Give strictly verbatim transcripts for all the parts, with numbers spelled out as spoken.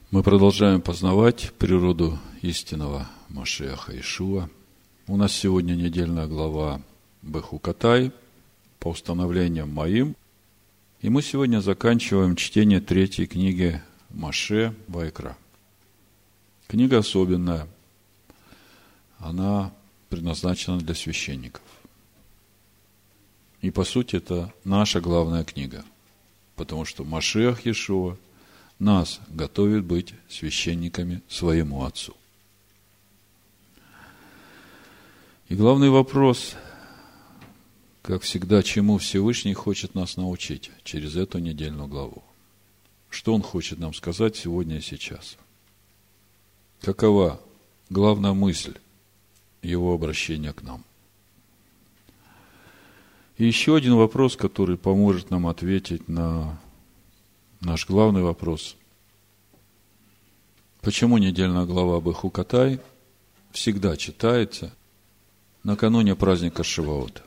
Мы продолжаем познавать природу истинного Машиаха Иешуа. У нас сегодня недельная глава Бехукатай по установлениям моим. И мы сегодня заканчиваем чтение третьей книги Моше Ваикра. Книга особенная. Она предназначена для священников. И по сути это наша главная книга. Потому что Машиах Иешуа нас готовит быть священниками своему Отцу. И главный вопрос, как всегда, чему Всевышний хочет нас научить через эту недельную главу. Что Он хочет нам сказать сегодня и сейчас? Какова главная мысль Его обращения к нам? И еще один вопрос, который поможет нам ответить на наш главный вопрос. Почему недельная глава Бехукатай всегда читается накануне праздника Шиваота?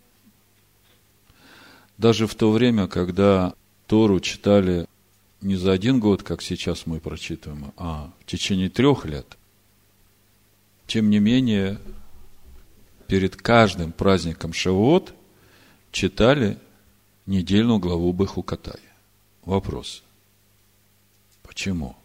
Даже в то время, когда Тору читали не за один год, как сейчас мы прочитываем, а в течение трех лет, тем не менее, перед каждым праздником Шиваот читали недельную главу Бехукатай. Вопрос. Почему?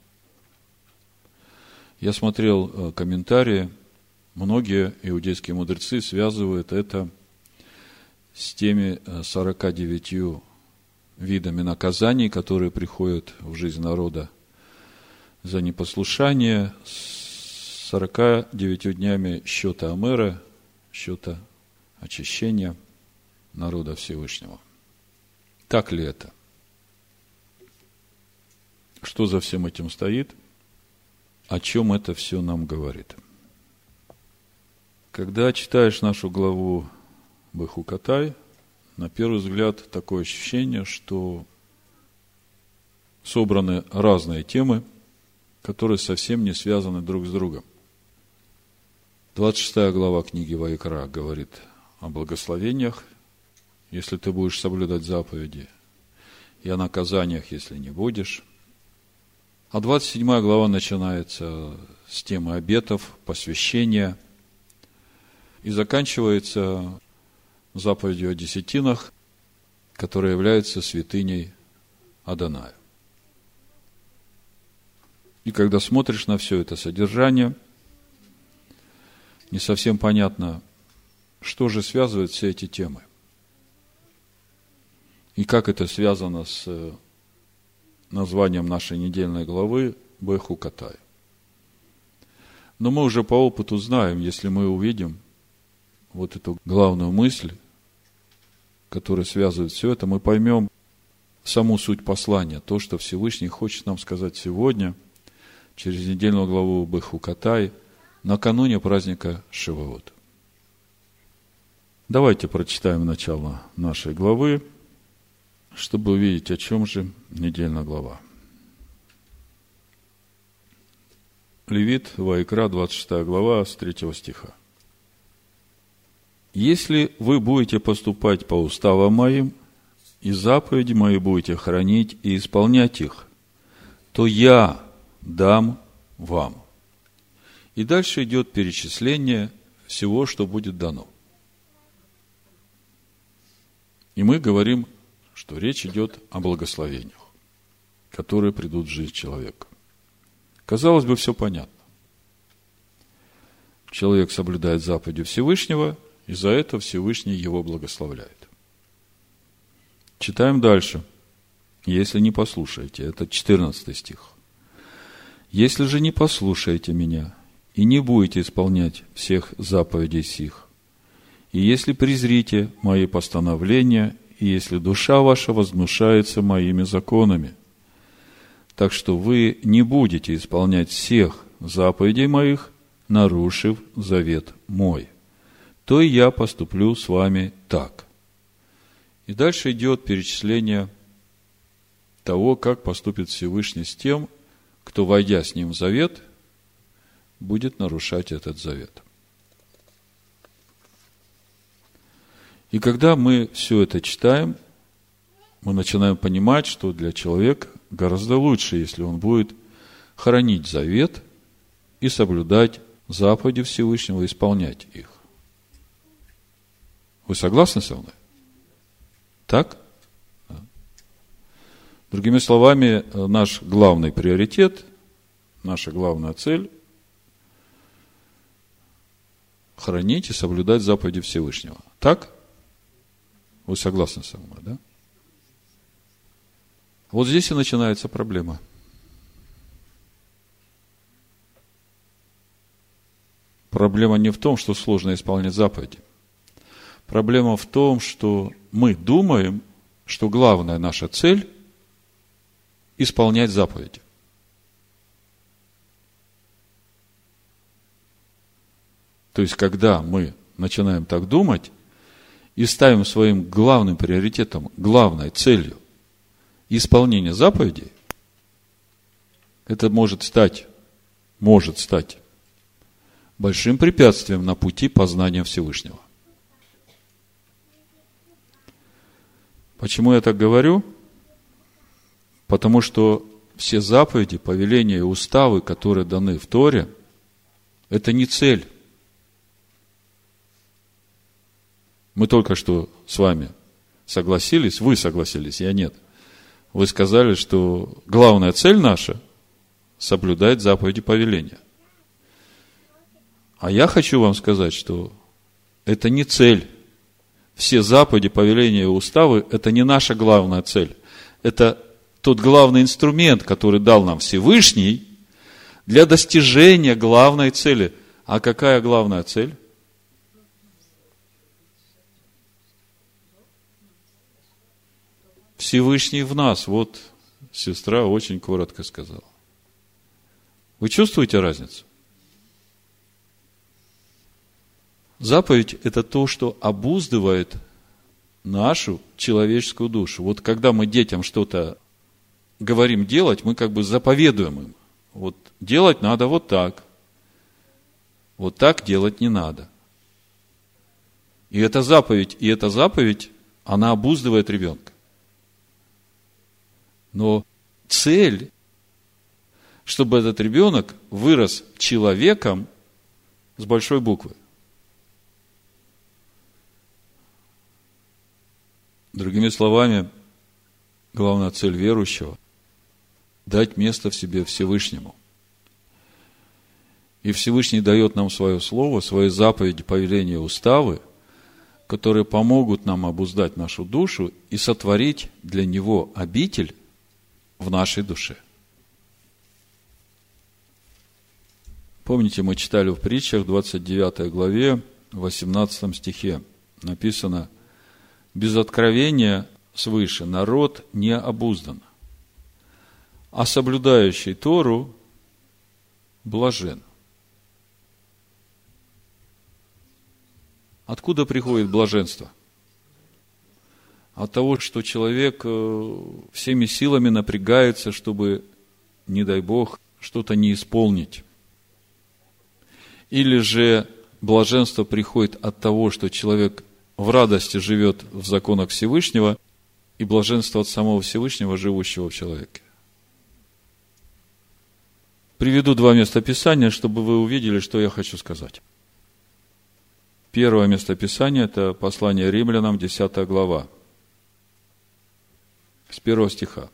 Я смотрел комментарии. Многие иудейские мудрецы связывают это с теми сорока девятью видами наказаний, которые приходят в жизнь народа за непослушание, с сорока девятью днями счета Омера, счета очищения народа Всевышнего. Так ли это? Что за всем этим стоит? О чем это все нам говорит? Когда читаешь нашу главу Бехукатай, на первый взгляд такое ощущение, что собраны разные темы, которые совсем не связаны друг с другом. двадцать шестая глава книги Ваикра говорит о благословениях, если ты будешь соблюдать заповеди, и о наказаниях, если не будешь. А двадцать седьмая глава начинается с темы обетов, посвящения и заканчивается заповедью о десятинах, которая является святыней Адоная. И когда смотришь на все это содержание, не совсем понятно, что же связывает все эти темы. И как это связано с названием нашей недельной главы Бехукатай. Но мы уже по опыту знаем, если мы увидим вот эту главную мысль, которая связывает все это, мы поймем саму суть послания, то, что Всевышний хочет нам сказать сегодня, через недельную главу Бехукатай, накануне праздника Шиваот. Давайте прочитаем начало нашей главы, чтобы увидеть, о чем же недельная глава. Левит, Ваикра, двадцать шестая глава, с третьего стиха. «Если вы будете поступать по уставам моим, и заповеди мои будете хранить и исполнять их, то я дам вам». И дальше идет перечисление всего, что будет дано. И мы говорим, что речь идет о благословениях, которые придут в жизнь человека. Казалось бы, все понятно. Человек соблюдает заповеди Всевышнего, и за это Всевышний его благословляет. Читаем дальше. «Если не послушаете», это четырнадцатый стих. «Если же не послушаете меня, и не будете исполнять всех заповедей сих, и если презрите мои постановления, и если душа ваша возгнушается моими законами, так что вы не будете исполнять всех заповедей моих, нарушив завет мой, то и я поступлю с вами так». И дальше идет перечисление того, как поступит Всевышний с тем, кто, войдя с ним в завет, будет нарушать этот завет. И когда мы все это читаем, мы начинаем понимать, что для человека гораздо лучше, если он будет хранить завет и соблюдать заповеди Всевышнего, исполнять их. Вы согласны со мной? Так? Другими словами, наш главный приоритет, наша главная цель – хранить и соблюдать заповеди Всевышнего. Так? Вы согласны со мной, да? Вот здесь и начинается проблема. Проблема не в том, что сложно исполнять заповеди. Проблема в том, что мы думаем, что главная наша цель – исполнять заповеди. То есть, когда мы начинаем так думать и ставим своим главным приоритетом, главной целью исполнение заповедей, это может стать, может стать большим препятствием на пути познания Всевышнего. Почему я так говорю? Потому что все заповеди, повеления и уставы, которые даны в Торе, это не цель. Мы только что с вами согласились, вы согласились, я нет. Вы сказали, что главная цель наша – соблюдать заповеди повеления. А я хочу вам сказать, что это не цель. Все заповеди, повеления и уставы – это не наша главная цель. Это тот главный инструмент, который дал нам Всевышний для достижения главной цели. А какая главная цель? Всевышний в нас. Вот сестра очень коротко сказала. Вы чувствуете разницу? Заповедь – это то, что обуздывает нашу человеческую душу. Вот когда мы детям что-то говорим делать, мы как бы заповедуем им. Вот делать надо вот так. Вот так делать не надо. И эта заповедь, и эта заповедь, она обуздывает ребенка. Но цель, чтобы этот ребенок вырос человеком с большой буквы. Другими словами, главная цель верующего – дать место в себе Всевышнему. И Всевышний дает нам свое слово, свои заповеди, повеления, уставы, которые помогут нам обуздать нашу душу и сотворить для Него обитель в нашей душе. Помните, мы читали в притчах, двадцать девятой главе, восемнадцатом стихе, написано: без откровения свыше народ не обуздан, а соблюдающий Тору блажен. Откуда приходит блаженство? От того, что человек всеми силами напрягается, чтобы, не дай Бог, что-то не исполнить. Или же блаженство приходит от того, что человек в радости живет в законах Всевышнего, и блаженство от самого Всевышнего, живущего в человеке. Приведу два местописания, чтобы вы увидели, что я хочу сказать. Первое местописание – это послание Римлянам, десятая глава, с первого стиха.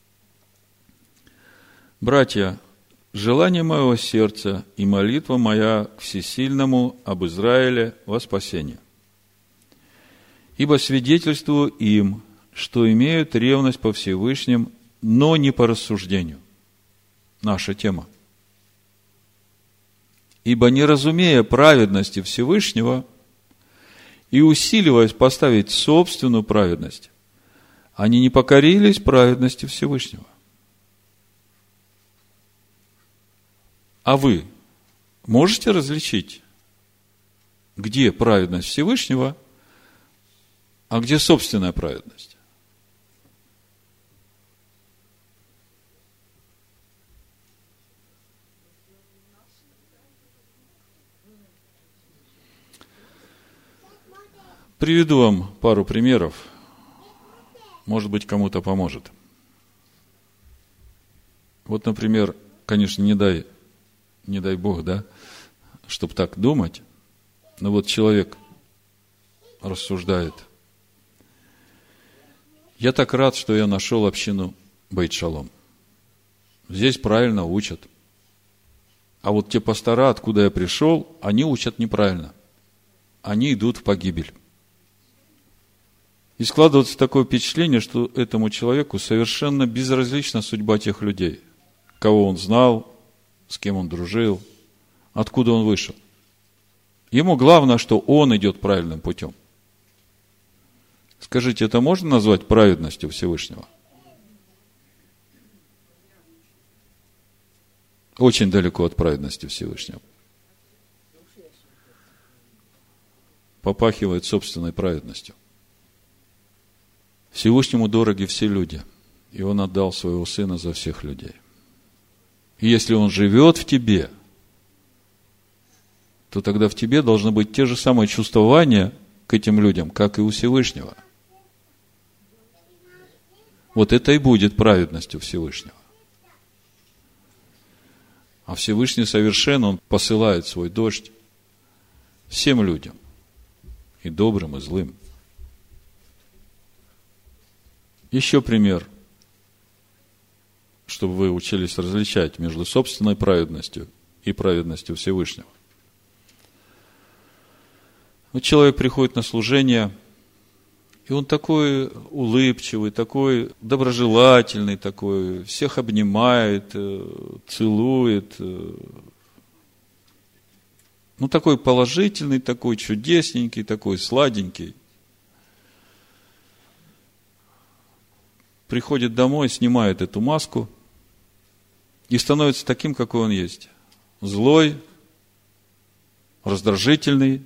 «Братья, желание моего сердца и молитва моя к всесильному об Израиле во спасение. Ибо свидетельствую им, что имеют ревность по Всевышним, но не по рассуждению». Наша тема. «Ибо не разумея праведности Всевышнего и усиливаясь поставить собственную праведность, они не покорились праведности Всевышнего». А вы можете различить, где праведность Всевышнего, а где собственная праведность? Приведу вам пару примеров. Может быть, кому-то поможет. Вот, например, конечно, не дай, не дай Бог, да, чтобы так думать. Но вот человек рассуждает. Я так рад, что я нашел общину Бейт Шалом. Здесь правильно учат. А вот те пастора, откуда я пришел, они учат неправильно. Они идут в погибель. И складывается такое впечатление, что этому человеку совершенно безразлична судьба тех людей, кого он знал, с кем он дружил, откуда он вышел. Ему главное, что он идет правильным путем. Скажите, это можно назвать праведностью Всевышнего? Очень далеко от праведности Всевышнего. Попахивает собственной праведностью. Всевышнему дороги все люди, и Он отдал Своего Сына за всех людей. И если Он живет в тебе, то тогда в тебе должны быть те же самые чувствования к этим людям, как и у Всевышнего. Вот это и будет праведностью Всевышнего. А Всевышний совершен, Он посылает свой дождь всем людям, и добрым, и злым. Еще пример, чтобы вы учились различать между собственной праведностью и праведностью Всевышнего. Вот человек приходит на служение, и он такой улыбчивый, такой доброжелательный, такой, всех обнимает, целует. Ну, такой положительный, такой чудесненький, такой сладенький. Приходит домой, снимает эту маску и становится таким, какой он есть. Злой, раздражительный,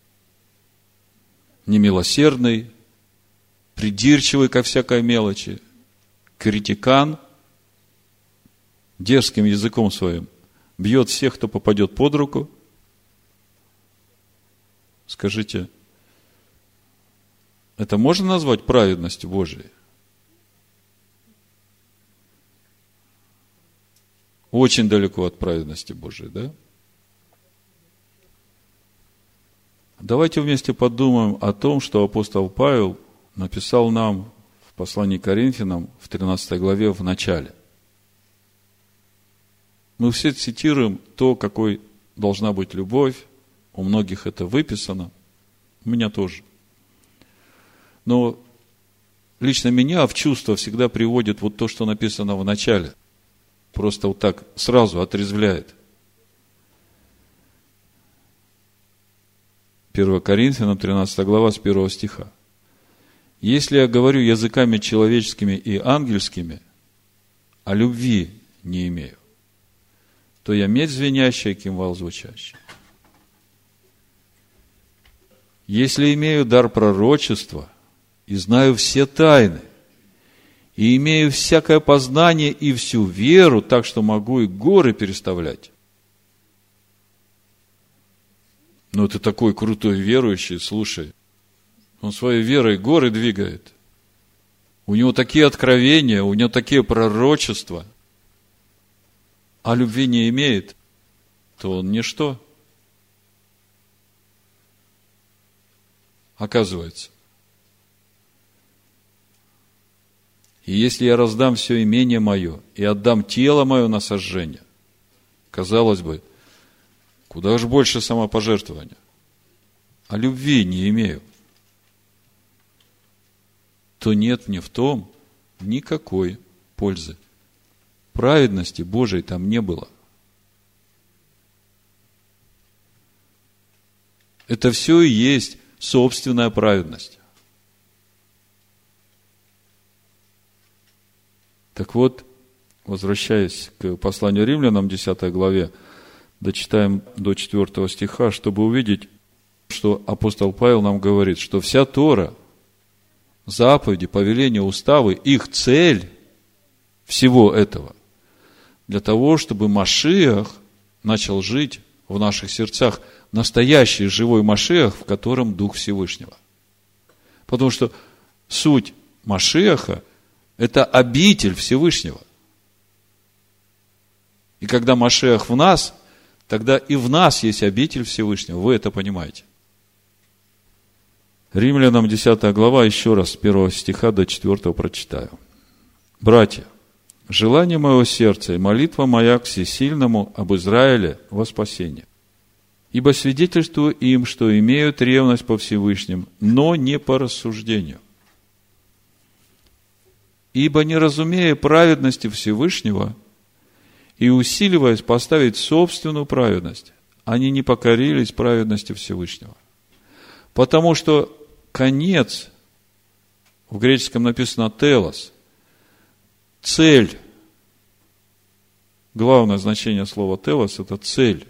немилосердный, придирчивый ко всякой мелочи, критикан, дерзким языком своим бьет всех, кто попадет под руку. Скажите, это можно назвать праведностью Божией? Очень далеко от праведности Божией, да? Давайте вместе подумаем о том, что апостол Павел написал нам в послании к Коринфянам в тринадцатой главе в начале. Мы все цитируем то, какой должна быть любовь. У многих это выписано. У меня тоже. Но лично меня в чувство всегда приводит вот то, что написано в начале. Просто вот так сразу отрезвляет. первое Коринфянам, тринадцатая глава, с первого стиха. Если я говорю языками человеческими и ангельскими, а любви не имею, то я медь звенящая, кимвал звучащий. Если имею дар пророчества и знаю все тайны, и имею всякое познание и всю веру, так что могу и горы переставлять. Ну, ты такой крутой верующий, слушай. Он своей верой горы двигает. У него такие откровения, у него такие пророчества. А любви не имеет, то он ничто. Оказывается. И если я раздам все имение мое и отдам тело мое на сожжение, казалось бы, куда же больше самопожертвования, а любви не имею, то нет мне в том никакой пользы. Праведности Божией там не было. Это все и есть собственная праведность. Так вот, возвращаясь к посланию Римлянам, десятой главе, дочитаем до четвертого стиха, чтобы увидеть, что апостол Павел нам говорит, что вся Тора, заповеди, повеления, уставы, их цель всего этого для того, чтобы Машиах начал жить в наших сердцах, настоящий живой Машиах, в котором Дух Всевышнего. Потому что суть Машиаха – это обитель Всевышнего. И когда Машиах в нас, тогда и в нас есть обитель Всевышнего. Вы это понимаете. Римлянам десятая глава, еще раз, с первого стиха до четвёртого прочитаю. «Братья, желание моего сердца и молитва моя к всесильному об Израиле во спасение. Ибо свидетельствую им, что имеют ревность по Всевышним, но не по рассуждению. Ибо, не разумея праведности Всевышнего и усиливаясь поставить собственную праведность, они не покорились праведности Всевышнего. Потому что конец, в греческом написано телос, цель, главное значение слова телос – это цель.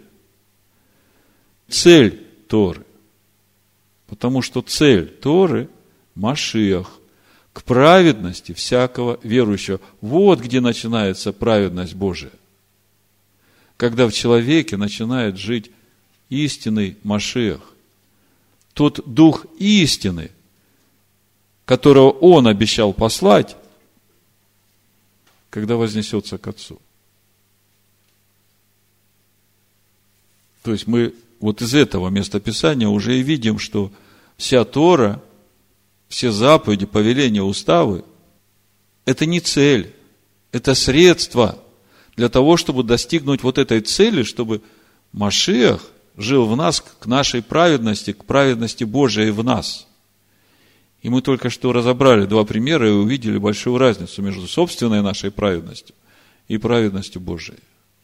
Цель Торы. Потому что цель Торы – Машиах, к праведности всякого верующего. Вот где начинается праведность Божия. Когда в человеке начинает жить истинный Машиах. Тот дух истины, которого он обещал послать, когда вознесется к Отцу. То есть мы вот из этого местописания уже и видим, что вся Тора, все заповеди, повеления, уставы – это не цель, это средство для того, чтобы достигнуть вот этой цели, чтобы Машиах жил в нас к нашей праведности, к праведности Божией в нас. И мы только что разобрали два примера и увидели большую разницу между собственной нашей праведностью и праведностью Божией.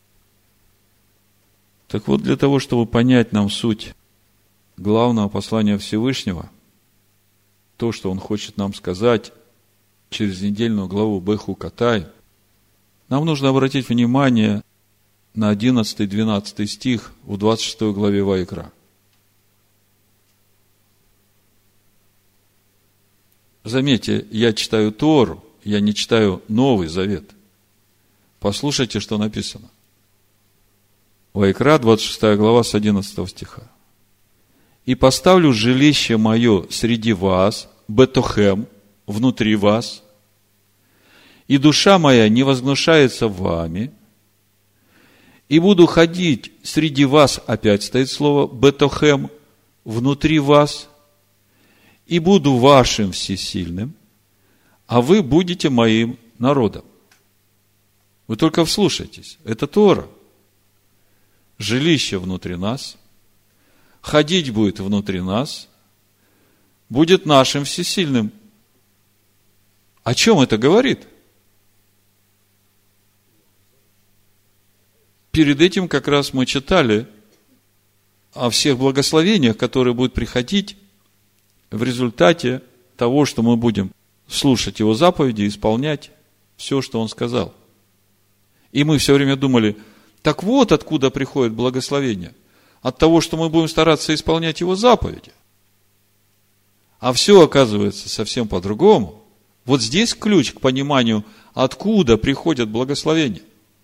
Так вот, для того, чтобы понять нам суть главного послания Всевышнего, то, что Он хочет нам сказать через недельную главу Бехукатай, нам нужно обратить внимание на одиннадцатый-двенадцатый стих в двадцать шестой главе Ваикра. Заметьте, я читаю Тору, я не читаю Новый Завет. Послушайте, что написано. Ваикра, двадцать шестая глава, с одиннадцатого стиха. «И поставлю жилище мое среди вас, Бетохем, внутри вас, и душа моя не возгнушается вами, и буду ходить среди вас», опять стоит слово Бетохем, внутри вас, «и буду вашим всесильным, а вы будете моим народом». Вы только вслушайтесь, это Тора. Жилище внутри нас, ходить будет внутри нас, будет нашим всесильным. О чем это говорит? Перед этим как раз мы читали о всех благословениях, которые будут приходить в результате того, что мы будем слушать Его заповеди, исполнять все, что Он сказал. И мы все время думали, так вот откуда приходит благословение. От того, что мы будем стараться исполнять Его заповеди. А все оказывается совсем по-другому. Вот здесь ключ к пониманию, откуда приходят благословения.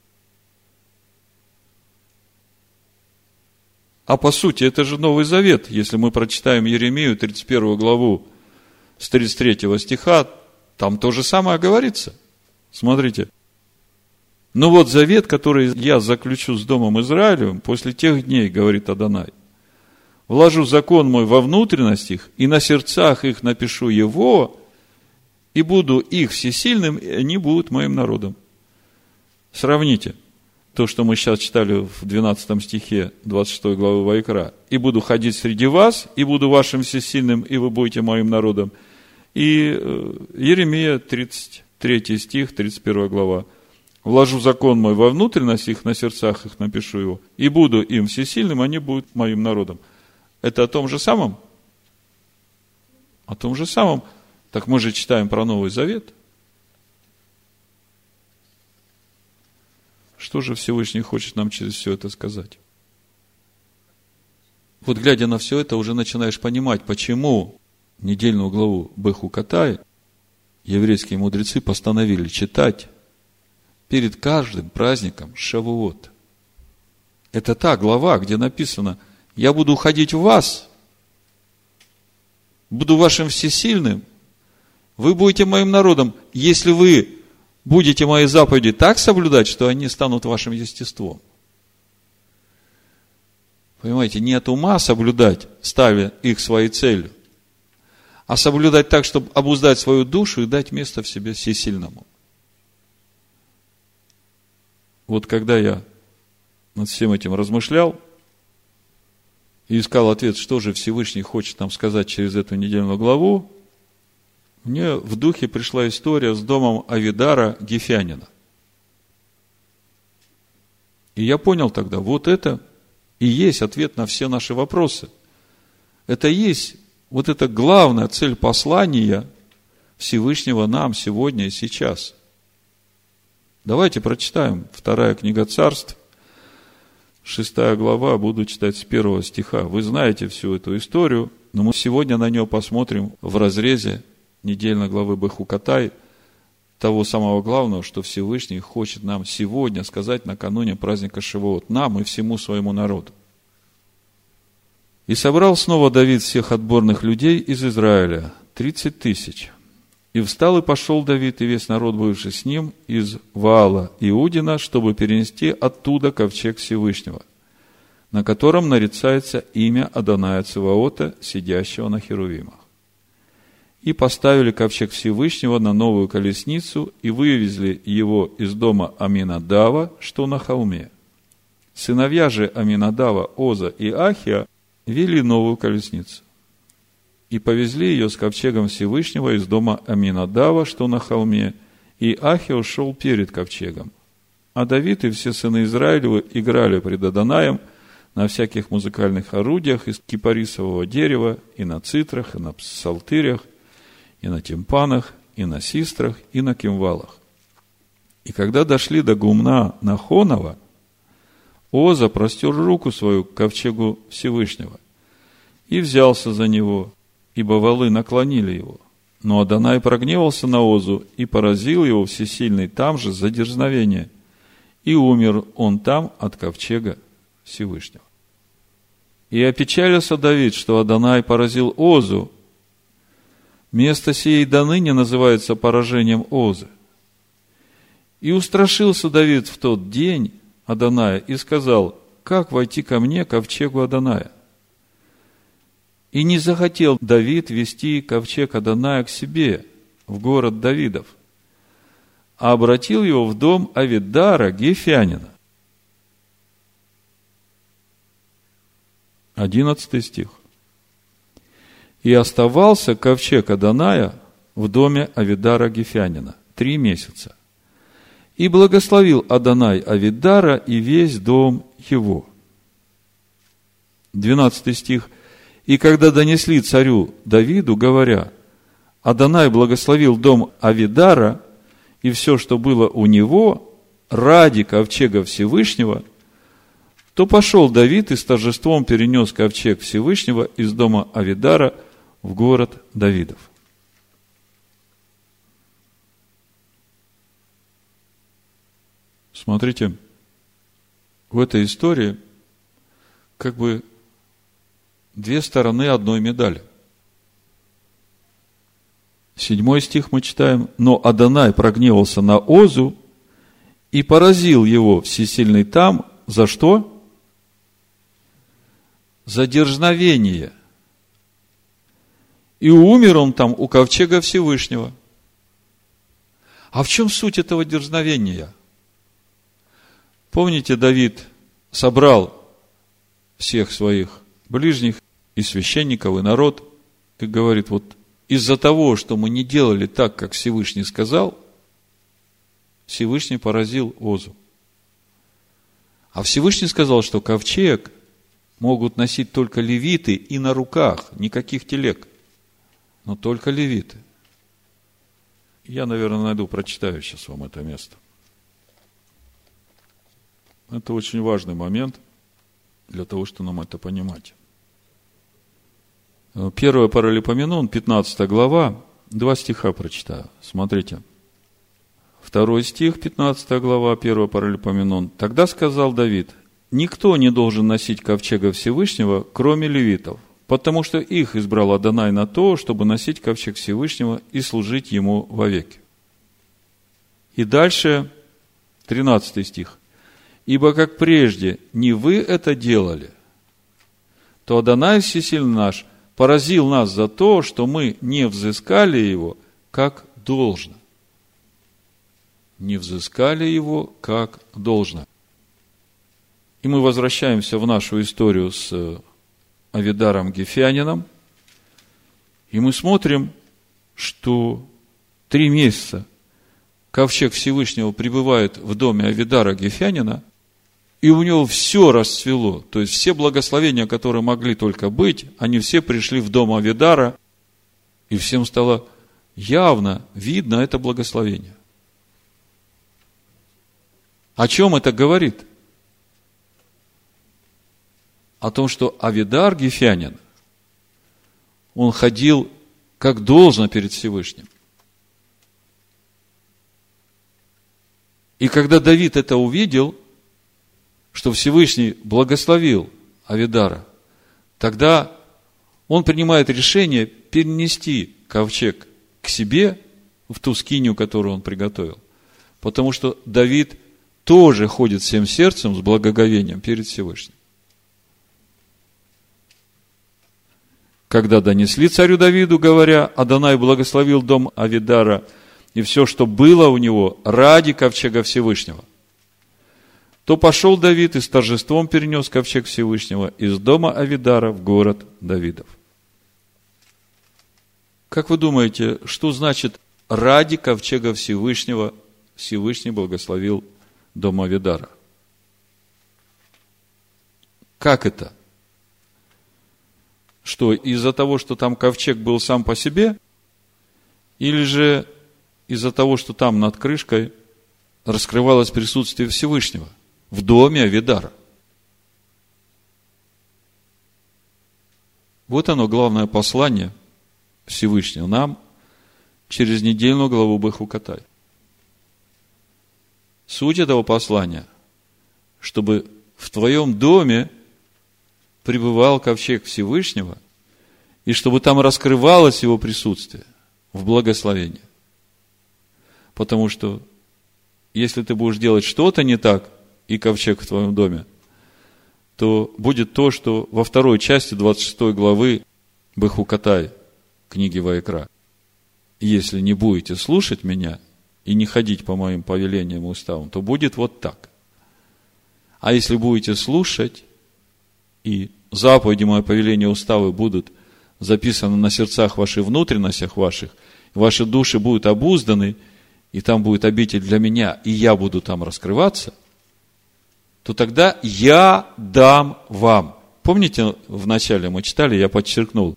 А по сути, это же Новый Завет. Если мы прочитаем Иеремию, тридцать первую главу, с тридцать третьего стиха, там то же самое говорится. Смотрите. «Ну вот завет, который я заключу с Домом Израилевым после тех дней, говорит Адонай, вложу закон мой во внутренность их, и на сердцах их напишу его, и буду их всесильным, и они будут моим народом». Сравните то, что мы сейчас читали в двенадцатом стихе двадцать шестой главы Ваикра. «И буду ходить среди вас, и буду вашим всесильным, и вы будете моим народом». И Иеремия, тридцать третий стих, тридцать первая глава. «Вложу закон мой во внутренность их, на сердцах их напишу его, и буду им всесильным, они будут моим народом». Это о том же самом? О том же самом. Так мы же читаем про Новый Завет. Что же Всевышний хочет нам через все это сказать? Вот глядя на все это, уже начинаешь понимать, почему недельную главу Бехукатай еврейские мудрецы постановили читать перед каждым праздником Шавуот. Это та глава, где написано: «Я буду уходить в вас, буду вашим всесильным, вы будете моим народом, если вы будете мои заповеди так соблюдать, что они станут вашим естеством. Понимаете, не от ума соблюдать, ставя их своей целью, а соблюдать так, чтобы обуздать свою душу и дать место в себе всесильному. Вот когда я над всем этим размышлял и искал ответ, что же Всевышний хочет нам сказать через эту недельную главу, мне в духе пришла история с домом Авидара Гефянина. И я понял тогда, вот это и есть ответ на все наши вопросы. Это и есть вот эта главная цель послания Всевышнего нам сегодня и сейчас. Давайте прочитаем вторая книга Царств, шестая глава, буду читать с первого стиха. Вы знаете всю эту историю, но мы сегодня на нее посмотрим в разрезе недельной главы Бехукотай, того самого главного, что Всевышний хочет нам сегодня сказать накануне праздника Шивоот, нам и всему своему народу. «И собрал снова Давид всех отборных людей из Израиля, тридцать тысяч. И встал и пошел Давид и весь народ, бывший с ним, из Ваала Иудина, чтобы перенести оттуда ковчег Всевышнего, на котором нарицается имя Адоная Цеваота, сидящего на херувимах. И поставили ковчег Всевышнего на новую колесницу и вывезли его из дома Аминадава, что на холме. Сыновья же Аминадава, Оза и Ахия вели новую колесницу. И повезли ее с ковчегом Всевышнего из дома Аминадава, что на холме, и Ахия ушел перед ковчегом. А Давид и все сыны Израилевы играли пред Адонаем на всяких музыкальных орудиях из кипарисового дерева, и на цитрах, и на псалтырях, и на тимпанах, и на систрах, и на кимвалах. И когда дошли до гумна Нахонова, Оза простер руку свою к ковчегу Всевышнего и взялся за него, ибо валы наклонили его. Но Адонай прогневался на Озу и поразил его всесильный там же за дерзновение, и умер он там от ковчега Всевышнего. И опечалился Давид, что Адонай поразил Озу. Место сие до ныне называется поражением Озы. И устрашился Давид в тот день Адоная и сказал: как войти ко мне, ковчегу Адоная? И не захотел Давид вести ковчег Адоная к себе, в город Давидов, а обратил его в дом Авидара Гефянина. Одиннадцатый стих. И оставался ковчег Адоная в доме Авидара Гефянина три месяца. И благословил Адонай Авидара и весь дом его. Двенадцатый стих. И когда донесли царю Давиду, говоря: Адонай благословил дом Авидара и все, что было у него, ради ковчега Всевышнего, то пошел Давид и с торжеством перенес ковчег Всевышнего из дома Авидара в город Давидов. Смотрите, в этой истории как бы две стороны одной медали. Седьмой стих мы читаем: но Адонай прогневался на Озу и поразил его всесильный там. За что? За дерзновение. И умер он там у ковчега Всевышнего. А в чем суть этого дерзновения? Помните, Давид собрал всех своих ближних и священников, и народ, и говорит: вот из-за того, что мы не делали так, как Всевышний сказал, Всевышний поразил Озу. А Всевышний сказал, что ковчег могут носить только левиты и на руках, никаких телег, но только левиты. Я, наверное, найду, прочитаю сейчас вам это место. Это очень важный момент для того, чтобы нам это понимать. Первое Паралипоменон, пятнадцатая глава, два стиха прочитаю. Смотрите. Второй стих, пятнадцатая глава, первое Паралипоменон. Тогда сказал Давид: никто не должен носить ковчега Всевышнего, кроме левитов, потому что их избрал Адонай на то, чтобы носить ковчег Всевышнего и служить ему вовеки. И дальше тринадцатый стих. «Ибо как прежде не вы это делали, то Адонай Всесильный наш поразил нас за то, что мы не взыскали его как должно». Не взыскали его как должно. И мы возвращаемся в нашу историю с Авидаром Гефянином, и мы смотрим, что три месяца ковчег Всевышнего пребывает в доме Авидара Гефянина, и у него все расцвело, то есть все благословения, которые могли только быть, они все пришли в дом Авидара, и всем стало явно видно это благословение. О чем это говорит? О том, что Авидар Гефянин, он ходил как должно перед Всевышним. И когда Давид это увидел, что Всевышний благословил Авидара, тогда он принимает решение перенести ковчег к себе, в ту скинию, которую он приготовил. Потому что Давид тоже ходит всем сердцем с благоговением перед Всевышним. Когда донесли царю Давиду, говоря, Адонай благословил дом Авидара и все, что было у него, ради ковчега Всевышнего, то пошел Давид и с торжеством перенес ковчег Всевышнего из дома Авидара в город Давидов. Как вы думаете, что значит ради ковчега Всевышнего Всевышний благословил дом Авидара? Как это? Что, из-за того, что там ковчег был сам по себе, или же из-за того, что там над крышкой раскрывалось присутствие Всевышнего в доме Авидара? Вот оно, главное послание Всевышнего нам через недельную главу Бехукотай. Суть этого послания, чтобы в твоем доме пребывал ковчег Всевышнего, и чтобы там раскрывалось его присутствие в благословении. Потому что если ты будешь делать что-то не так, и ковчег в твоем доме, то будет то, что во второй части двадцать шестой главы Бехукотай, книги Ваикра. Если не будете слушать меня и не ходить по моим повелениям и уставам, то будет вот так. А если будете слушать, и заповеди мои, повеления, уставы будут записаны на сердцах ваших, внутренностях ваших, ваши души будут обузданы, и там будет обитель для меня, и я буду там раскрываться, то тогда я дам вам. Помните, в начале мы читали, я подчеркнул,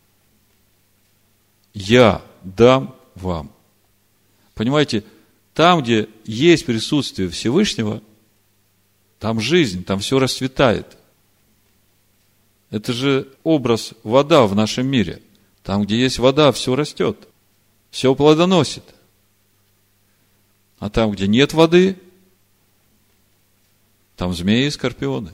я дам вам. Понимаете, там, где есть присутствие Всевышнего, там жизнь, там все расцветает. Это же образ вода в нашем мире. Там, где есть вода, все растет, все плодоносит. А там, где нет воды, там змеи и скорпионы.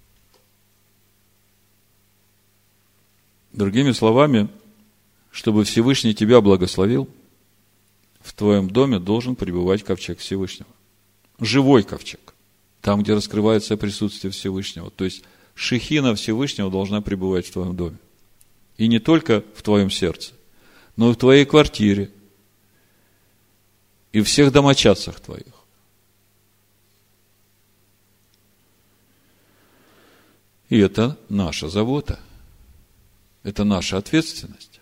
Другими словами, чтобы Всевышний тебя благословил, в твоем доме должен пребывать ковчег Всевышнего. Живой ковчег. Там, где раскрывается присутствие Всевышнего. То есть, шехина Всевышнего должна пребывать в твоем доме. И не только в твоем сердце, но и в твоей квартире, и в всех домочадцах твоих. И это наша забота. Это наша ответственность.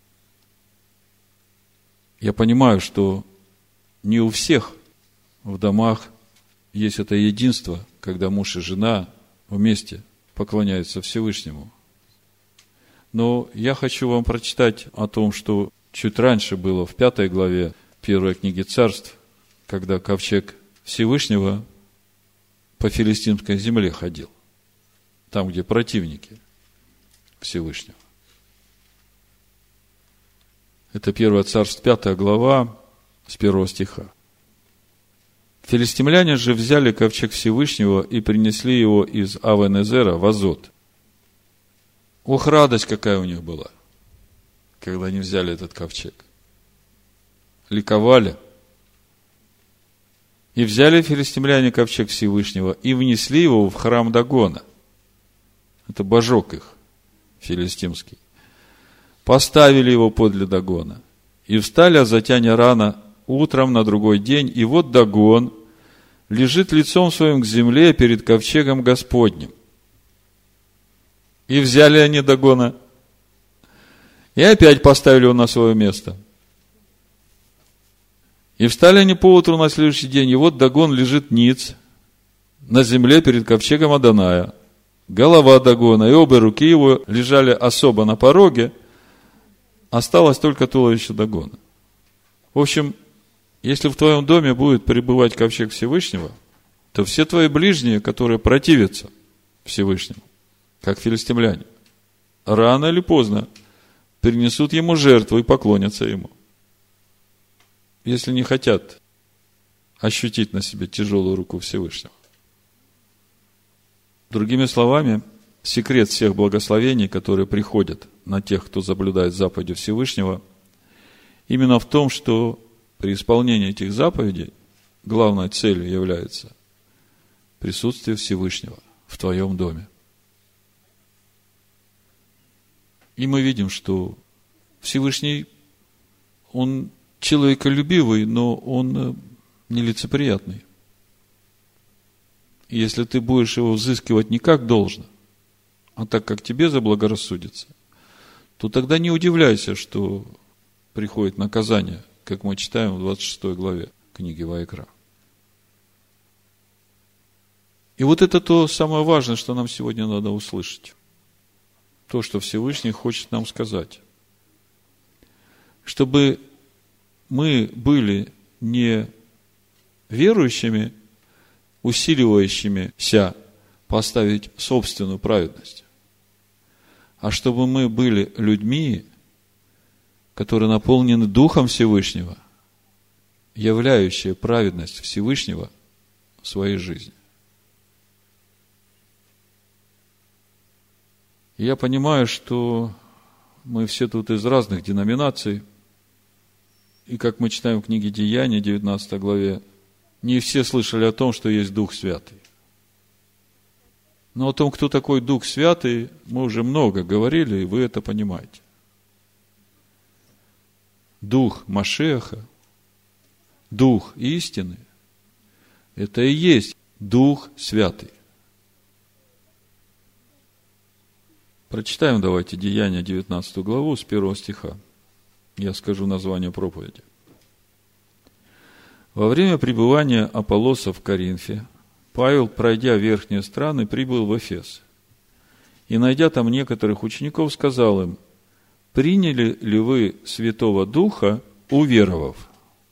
Я понимаю, что не у всех в домах есть это единство, когда муж и жена вместе поклоняются Всевышнему. Но я хочу вам прочитать о том, что чуть раньше было в пятой главе первой книги Царств, когда ковчег Всевышнего по филистимской земле ходил, там, где противники Всевышнего. Это первое Царств, пятая глава, с первого стиха. Филистимляне же взяли ковчег Всевышнего и принесли его из Авен-Эзера в Азот. Ох, радость какая у них была, когда они взяли этот ковчег. Ликовали. И взяли филистимляне ковчег Всевышнего и внесли его в храм Дагона. Это божок их, филистимский. Поставили его подле Дагона. И встали азотяне рано утром на другой день, и вот Дагон лежит лицом своим к земле перед ковчегом Господним. И взяли они Дагона, и опять поставили его на свое место. И встали они поутру на следующий день, и вот Дагон лежит ниц на земле перед ковчегом Адоная. Голова Дагона и обе руки его лежали особо на пороге, осталось только туловище Дагона. В общем, если в твоем доме будет пребывать ковчег Всевышнего, то все твои ближние, которые противятся Всевышнему, как филистимляне, рано или поздно принесут ему жертву и поклонятся ему. Если не хотят ощутить на себе тяжелую руку Всевышнего. Другими словами, секрет всех благословений, которые приходят на тех, кто соблюдает заповеди Всевышнего, именно в том, что при исполнении этих заповедей главной целью является присутствие Всевышнего в твоем доме. И мы видим, что Всевышний, Он человеколюбивый, но Он нелицеприятный. И если ты будешь его взыскивать не как должно, а так, как тебе заблагорассудится, то тогда не удивляйся, что приходит наказание, как мы читаем в двадцать шестой главе книги Ваикра. И вот это то самое важное, что нам сегодня надо услышать. То, что Всевышний хочет нам сказать. Чтобы мы были не верующими, усиливающимися поставить собственную праведность, а чтобы мы были людьми, которые наполнены Духом Всевышнего, являющие праведность Всевышнего в своей жизни. И я понимаю, что мы все тут из разных деноминаций, и как мы читаем в книге Деяний, девятнадцатой главе, не все слышали о том, что есть Дух Святый. Но о том, кто такой Дух Святый, мы уже много говорили, и вы это понимаете. Дух Машеха, Дух истины, это и есть Дух Святый. Прочитаем давайте Деяния девятнадцатую главу с первого стиха. Я скажу название проповеди. Во время пребывания Аполлоса в Коринфе, Павел, пройдя верхние страны, прибыл в Эфес. И, найдя там некоторых учеников, сказал им: приняли ли вы Святого Духа, уверовав?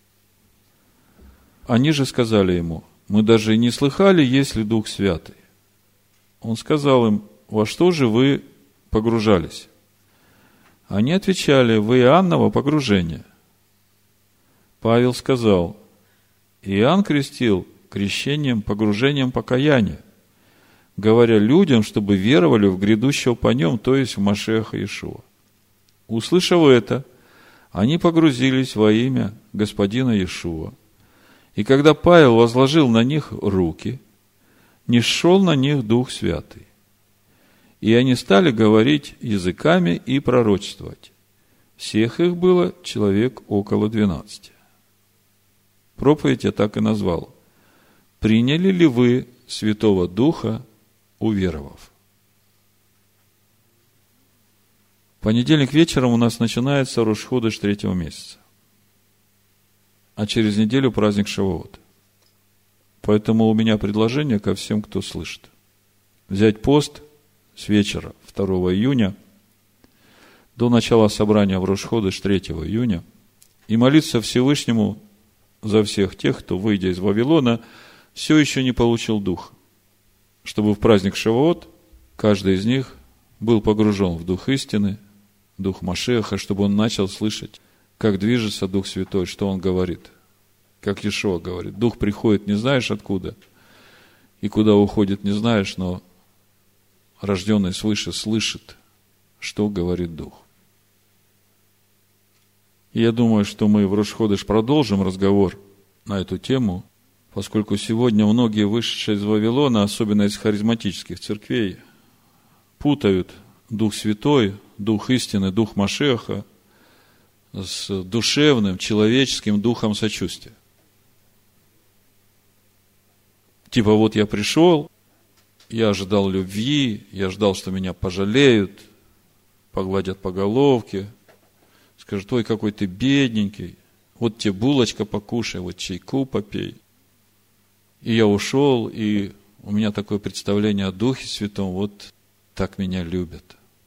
Они же сказали ему: мы даже и не слыхали, есть ли Дух Святый. Он сказал им: во что же вы погружались? Они отвечали: в Иоанново погружение. Павел сказал: Иоанн крестил крещением, погружением покаяния, говоря людям, чтобы веровали в грядущего по нем, то есть в Машеха Иешуа. Услышав это, они погрузились во имя Господина Иешуа. И когда Павел возложил на них руки, нисшел на них Дух Святый. И они стали говорить языками и пророчествовать. Всех их было человек около двенадцати. Проповедь я так и назвал: приняли ли вы Святого Духа, уверовав? В понедельник вечером у нас начинается Рош ходеш третьего месяца. А через неделю праздник Шавуот. Поэтому у меня предложение ко всем, кто слышит. Взять пост с вечера второго июня до начала собрания в Рош ходеш третьего июня и молиться Всевышнему за всех тех, кто, выйдя из Вавилона, все еще не получил Духа, чтобы в праздник Шавуот каждый из них был погружен в Дух истины, Дух Машеха, чтобы он начал слышать, как движется Дух Святой, что он говорит. Как Иешуа говорит: Дух приходит не знаешь откуда, и куда уходит не знаешь, но рожденный свыше слышит, что говорит Дух. И я думаю, что мы в Рош ходеш продолжим разговор на эту тему, Поскольку сегодня многие вышедшие из Вавилона, особенно из харизматических церквей, путают Дух Святой, Дух истины, Дух Машиаха с душевным, человеческим духом сочувствия. Типа вот я пришел, я ожидал любви, я ждал, что меня пожалеют, погладят по головке, скажут: ой, какой ты бедненький, вот тебе булочка покушай, вот чайку попей. И я ушел, и у меня такое представление о Духе Святом, вот так меня любят.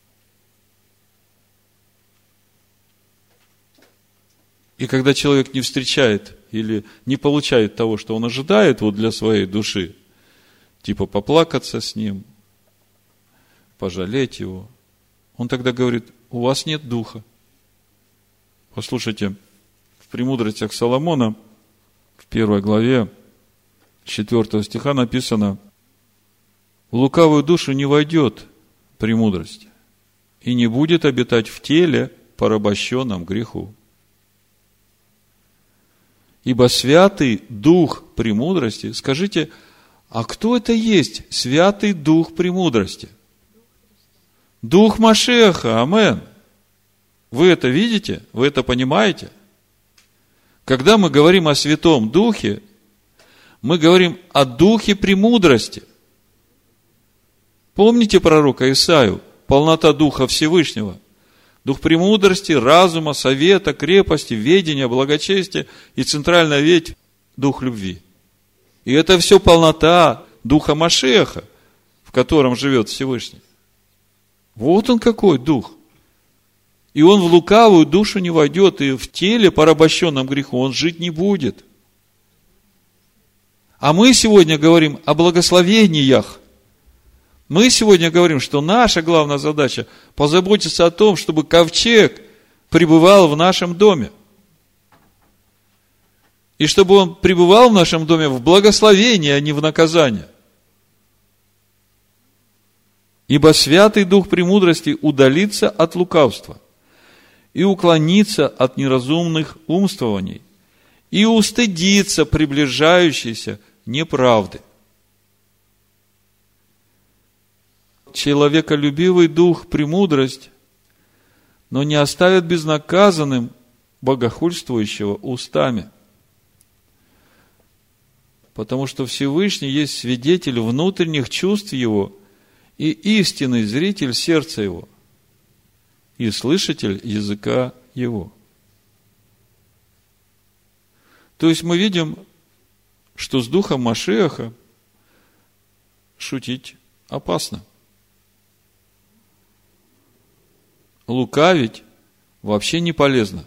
И когда человек не встречает или не получает того, что он ожидает вот для своей души, типа поплакаться с ним, пожалеть его, он тогда говорит: у вас нет духа. Послушайте, в «Премудростях Соломона» в первой главе четвёртого стиха написано: в лукавую душу не войдет премудрость и не будет обитать в теле, порабощенном греху. Ибо святый дух премудрости, скажите, а кто это есть святый дух премудрости? Дух Машиаха, амен. Вы это видите? Вы это понимаете? Когда мы говорим о Святом Духе, мы говорим о Духе премудрости. Помните пророка Исаию? Полнота Духа Всевышнего. Дух премудрости, разума, совета, крепости, ведения, благочестия и центральная ветвь – Дух любви. И это все полнота Духа Машиаха, в котором живет Всевышний. Вот он какой Дух. И он в лукавую душу не войдет, и в теле, порабощенном греху, он жить не будет. А мы сегодня говорим о благословениях. Мы сегодня говорим, что наша главная задача – позаботиться о том, чтобы ковчег пребывал в нашем доме. И чтобы он пребывал в нашем доме в благословении, а не в наказании. Ибо Святый Дух премудрости удалится от лукавства и уклонится от неразумных умствований и устыдится приближающейся неправды. Человеколюбивый дух премудрость, но не оставит безнаказанным богохульствующего устами. Потому что Всевышний есть свидетель внутренних чувств его и истинный зритель сердца его и слышатель языка его. То есть мы видим, что с духом Машиаха шутить опасно. Лукавить вообще не полезно.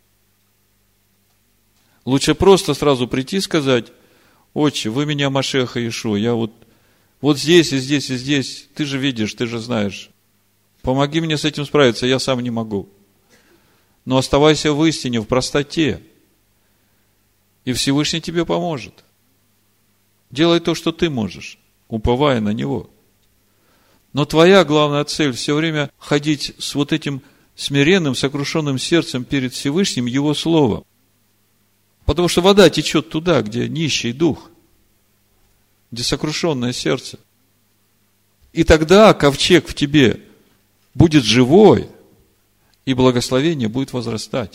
Лучше просто сразу прийти и сказать: отче, вы меня Машиаха Иешуа, я вот, вот здесь и здесь и здесь, ты же видишь, ты же знаешь. Помоги мне с этим справиться, я сам не могу. Но оставайся в истине, в простоте. И Всевышний тебе поможет. Делай то, что ты можешь, уповая на Него. Но твоя главная цель все время ходить с вот этим смиренным, сокрушенным сердцем перед Всевышним Его Словом. Потому что вода течет туда, где нищий дух, где сокрушенное сердце. И тогда ковчег в тебе будет живой, и благословение будет возрастать.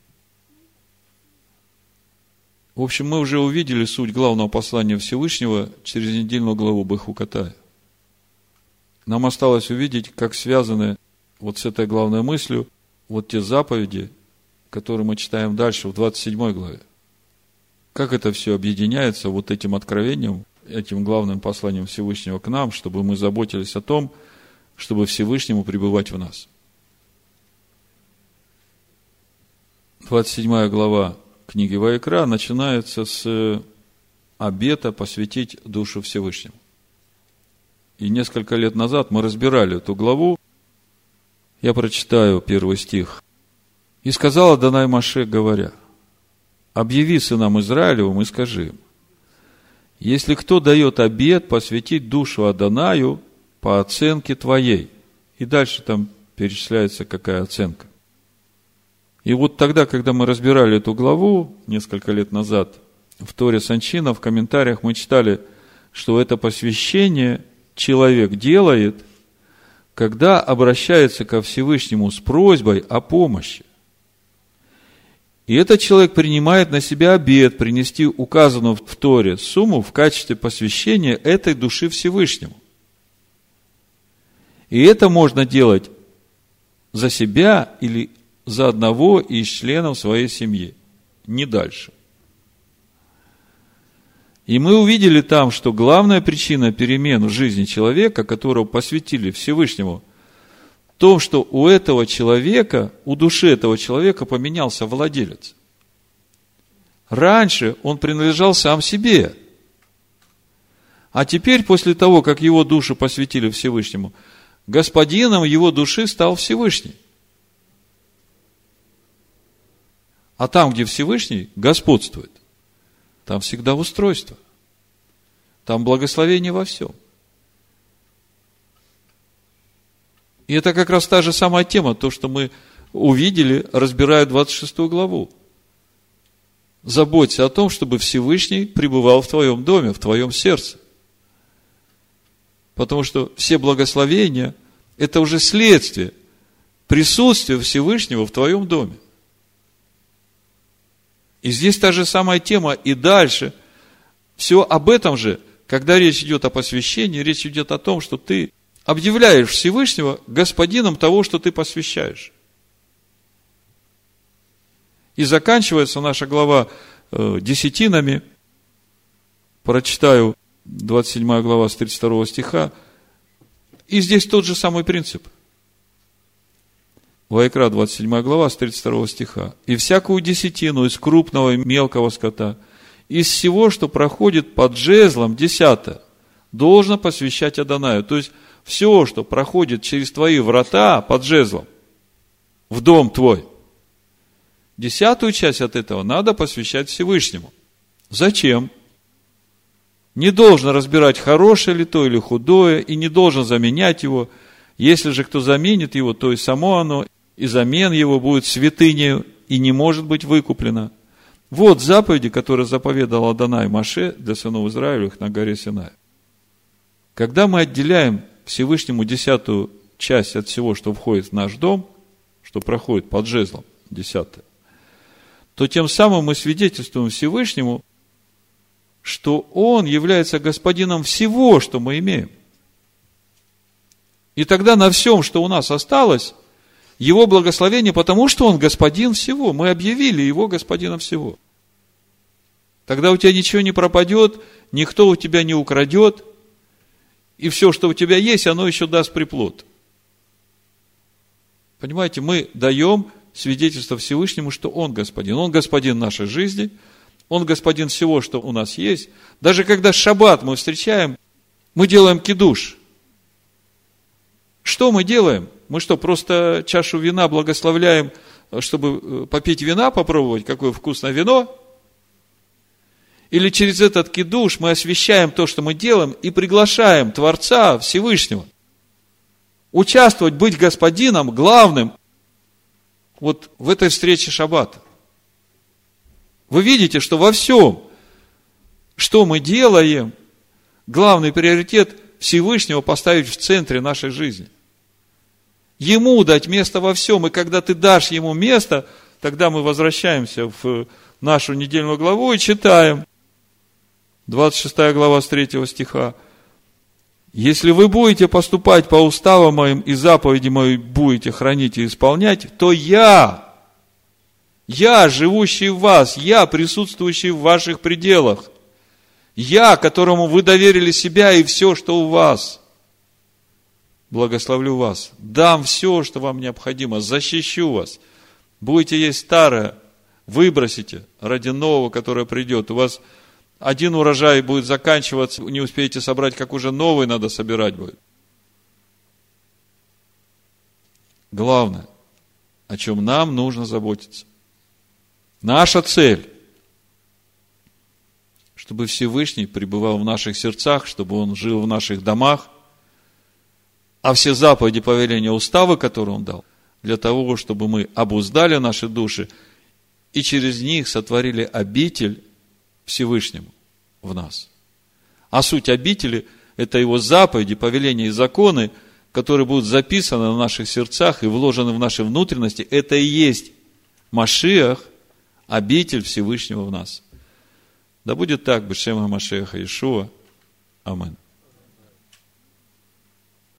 В общем, мы уже увидели суть главного послания Всевышнего через недельную главу Бехукатая. Нам осталось увидеть, как связаны вот с этой главной мыслью вот те заповеди, которые мы читаем дальше в двадцать седьмой главе. Как это все объединяется вот этим откровением, этим главным посланием Всевышнего к нам, чтобы мы заботились о том, чтобы Всевышнему пребывать в нас. двадцать седьмая глава книги Ваикра начинается с обета посвятить душу Всевышнему. И несколько лет назад мы разбирали эту главу. Я прочитаю первый стих. «И сказал Адонай Моше, говоря: объяви сынам Израилевым и скажи им: если кто дает обет посвятить душу Адонаю по оценке твоей». И дальше там перечисляется, какая оценка. И вот тогда, когда мы разбирали эту главу несколько лет назад, в Торе Санчина, в комментариях мы читали, что это посвящение человек делает, когда обращается ко Всевышнему с просьбой о помощи. И этот человек принимает на себя обет принести указанную в Торе сумму в качестве посвящения этой души Всевышнему. И это можно делать за себя или за одного из членов своей семьи, не дальше. И мы увидели там, что главная причина перемен в жизни человека, которого посвятили Всевышнему, в том, что у этого человека, у души этого человека поменялся владелец. Раньше он принадлежал сам себе. А теперь, после того, как его душу посвятили Всевышнему, господином его души стал Всевышний. А там, где Всевышний господствует, там всегда устройство. Там благословение во всем. И это как раз та же самая тема, то, что мы увидели, разбирая двадцать шестую главу. Заботься о том, чтобы Всевышний пребывал в твоем доме, в твоем сердце. Потому что все благословения – это уже следствие присутствия Всевышнего в твоем доме. И здесь та же самая тема, и дальше. Все об этом же, когда речь идет о посвящении, речь идет о том, что ты объявляешь Всевышнего господином того, что ты посвящаешь. И заканчивается наша глава э, десятинами. Прочитаю двадцать седьмая глава с тридцать второго стиха. И здесь тот же самый принцип. Ваикра, двадцать седьмая глава, с тридцать второго стиха. «И всякую десятину из крупного и мелкого скота, из всего, что проходит под жезлом, десятое, должно посвящать Адонаю». То есть, все, что проходит через твои врата под жезлом, в дом твой, десятую часть от этого надо посвящать Всевышнему. Зачем? Не должен разбирать, хорошее ли то или худое, и не должен заменять его. Если же кто заменит его, то и само оно, и замен его будет святынею, и не может быть выкуплено. Вот заповеди, которые заповедал Адонай Моше для сынов Израилевых на горе Синай. Когда мы отделяем Всевышнему десятую часть от всего, что входит в наш дом, что проходит под жезлом, десятое, то тем самым мы свидетельствуем Всевышнему, что Он является господином всего, что мы имеем. И тогда на всем, что у нас осталось, Его благословение, потому что Он господин всего. Мы объявили Его господином всего. Тогда у тебя ничего не пропадет, никто у тебя не украдет, и все, что у тебя есть, оно еще даст приплод. Понимаете, мы даем свидетельство Всевышнему, что Он господин. Он господин нашей жизни, Он господин всего, что у нас есть. Даже когда шаббат мы встречаем, мы делаем кидуш. Что мы делаем? Мы что, просто чашу вина благословляем, чтобы попить вина, попробовать, какое вкусное вино? Или через этот кидуш мы освящаем то, что мы делаем, и приглашаем Творца Всевышнего участвовать, быть господином, главным вот в этой встрече шаббата. Вы видите, что во всем, что мы делаем, главный приоритет Всевышнего поставить в центре нашей жизни. Ему дать место во всем, и когда ты дашь Ему место, тогда мы возвращаемся в нашу недельную главу и читаем. двадцать шестая глава с третьего стиха. «Если вы будете поступать по уставам моим и заповеди мои будете хранить и исполнять, то я, я, живущий в вас, я, присутствующий в ваших пределах, я, которому вы доверили себя и все, что у вас, благословлю вас, дам все, что вам необходимо, защищу вас. Будете есть старое, выбросите ради нового, которое придет. У вас один урожай будет заканчиваться, не успеете собрать, как уже новый надо собирать будет». Главное, о чем нам нужно заботиться. Наша цель, чтобы Всевышний пребывал в наших сердцах, чтобы Он жил в наших домах, а все заповеди, повеления, уставы, которые Он дал, для того, чтобы мы обуздали наши души и через них сотворили обитель Всевышнему в нас. А суть обители – это Его заповеди, повеления и законы, которые будут записаны в наших сердцах и вложены в наши внутренности. Это и есть Машиах, обитель Всевышнего в нас. Да будет так, бешем ха-Машиаха Иешуа. Амин.